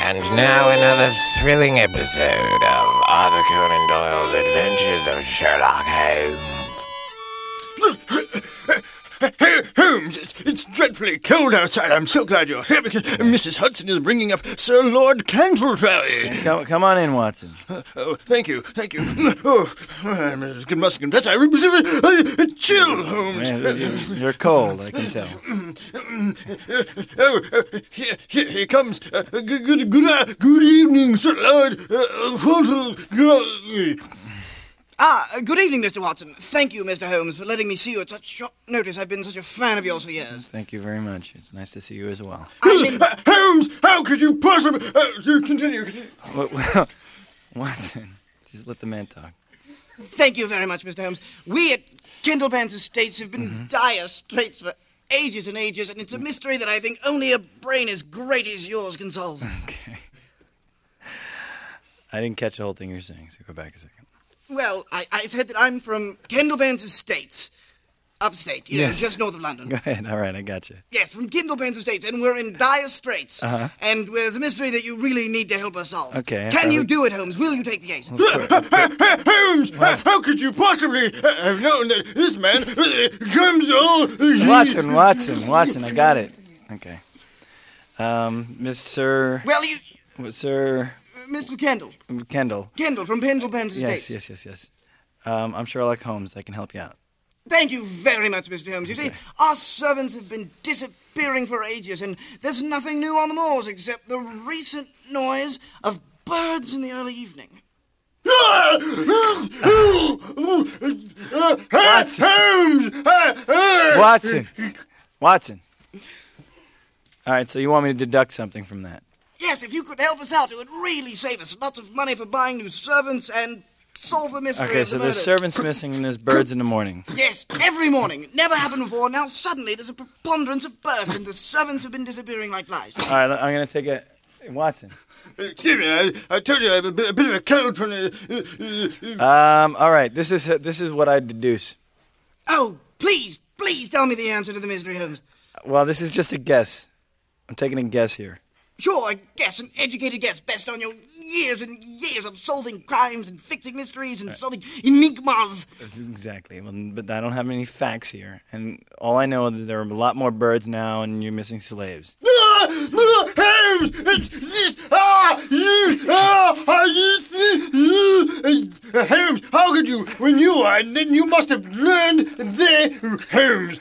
And now another thrilling episode of Arthur Conan Doyle's Adventures of Sherlock Holmes. Holmes, it's dreadfully cold outside. I'm so glad you're here because Mrs. Hudson is bringing up Sir Lord Canterbury. Come on in, Watson. Thank you. Oh, I must confess, I received a chill, Holmes. Man, you're cold, I can tell. Here comes. Good evening, Sir Lord. Good evening, Mr. Watson. Thank you, Mr. Holmes, for letting me see you at such short notice. I've been such a fan of yours for years. Thank you very much. It's nice to see you as well. Holmes, how could you possibly... Continue. Well, Watson, just let the man talk. Thank you very much, Mr. Holmes. We at Kendallpans Estates have been in dire straits for ages and ages, and it's a mystery that I think only a brain as great as yours can solve. Okay. I didn't catch the whole thing you're saying, so go back a second. Well, I said that I'm from Kendallpans Estates, upstate, Yes. just north of London. Go ahead. All right, I got you. Yes, from Kendallpans Estates, and we're in dire straits. Uh-huh. And there's a mystery that you really need to help us solve. Okay. Can you do it, Holmes? Will you take the case? Holmes, how could you possibly have known that this man comes all... Watson, I got it. Okay. Mr. Well, Sir... Mr. Kendall. Kendall. Kendall from Kendallpans Estates. Yes. I'm Sherlock Holmes. I can help you out. Thank you very much, Mr. Holmes. You see, our servants have been disappearing for ages, and there's nothing new on the moors except the recent noise of birds in the early evening. Watson. All right, so you want me to deduct something from that? Yes, if you could help us out, it would really save us lots of money for buying new servants and solve the mystery Okay, of the so murders. there's servants missing and there's birds in the morning. Yes, every morning. Never happened before. Now suddenly there's a preponderance of birds and the servants have been disappearing like flies. All right, I'm going to take a... Watson. Excuse me, I told you I have a bit of a cold from the... All right, this is what I deduce. Oh, please tell me the answer to the mystery, Holmes. Well, this is just a guess. I'm taking a guess here. Sure, a guess, an educated guess, based on your years and years of solving crimes and fixing mysteries and solving enigmas. Exactly, but I don't have any facts here. And all I know is there are a lot more birds now and you're missing slaves. Holmes! Holmes, how could you, when you are, and then you must have learned the Holmes.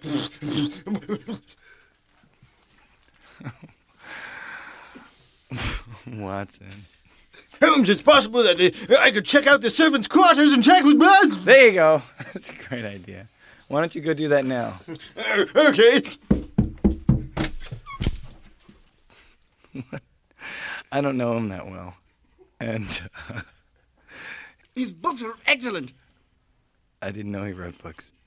Watson. Holmes, it's possible that I could check out the servants' quarters and check with birds. There you go. That's a great idea. Why don't you go do that now? Okay. I don't know him that well. And His books are excellent. I didn't know he wrote books.